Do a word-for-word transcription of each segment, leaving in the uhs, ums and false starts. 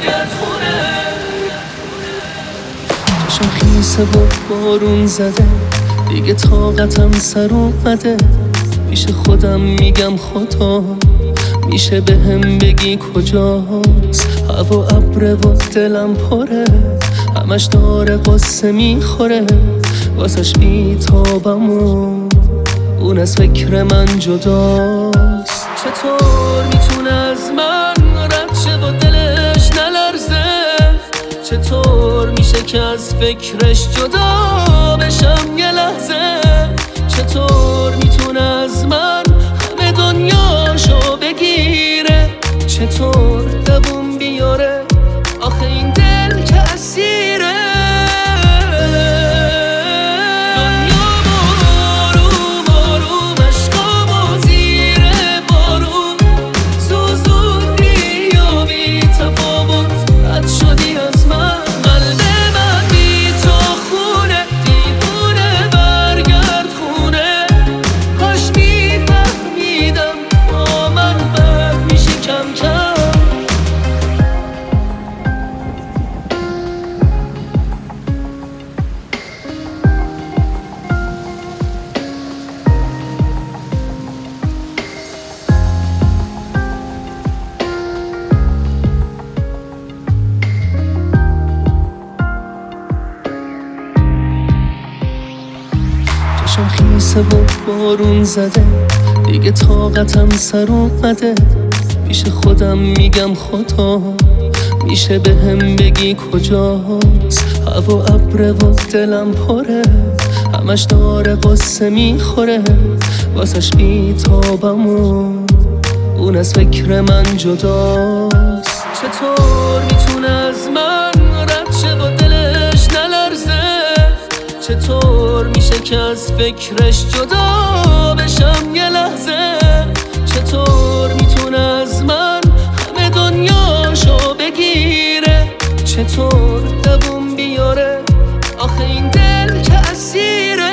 برگرد خونه. چشم خیسه و بارون زده، دیگه طاقتم سر اومده. میشه خودم میگم خدا، میشه به هم بگی کجاست. هوا ابره و دلم پره، همش داره قصه میخوره. واسش بیتابم و اون از فکر من جداست. چطور میتونه از من رد شه و دلش نلرزه؟ چطور میشه که از فکرش جدا بشم یه لحظه؟ چطور میتونه از من همه دنیاشو بگیره؟ چطور دووم بیاره آخه این دل که اسیره؟ دنیا بارون بارون عشقامو زیر بارون سوزوندی و بی تفاوت رد شدی از من. قلب من بی تو خونه دیوونه برگرد خونه. کاش میفهمیدم با من بد میشه کم کم. چشم خیسه و بارون زده، دیگه طاقتم سر اومده. میشه خودم میگم خدا، میشه به هم بگی کجاست. هوا ابره و دلم پره، همش داره قصه میخوره. واسش بیتابم و اون از فکر من جداست. چطور میتونه از من رد شه و دلش نلرزه؟ چطور میشه که از فکرش جدا بشم یه لحظه؟ چطور میتونه از من همه دنیاشو بگیره؟ چطور دووم بیاره آخه این دل که اسیره؟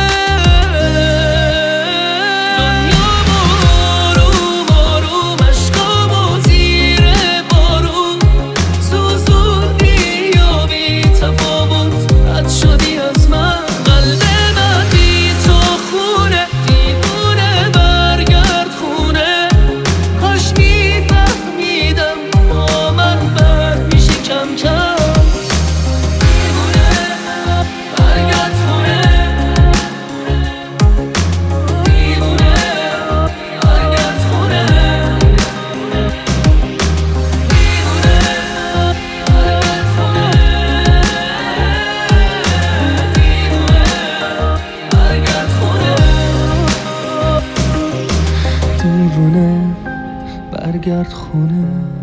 دنیا بارون بارون عشقامو زیر بارون سوزوندی و بی تفاوت رد شدی از من. قلب من بی تو خونه دیوونه برگرد خونه. کاش میفهمیدم با من بد میشه کم کم. دیوونه برگرد خونه. دیوونه برگرد خونه. دیوونه برگرد خونه. برگرد خونه. دیوونه برگرد خونه.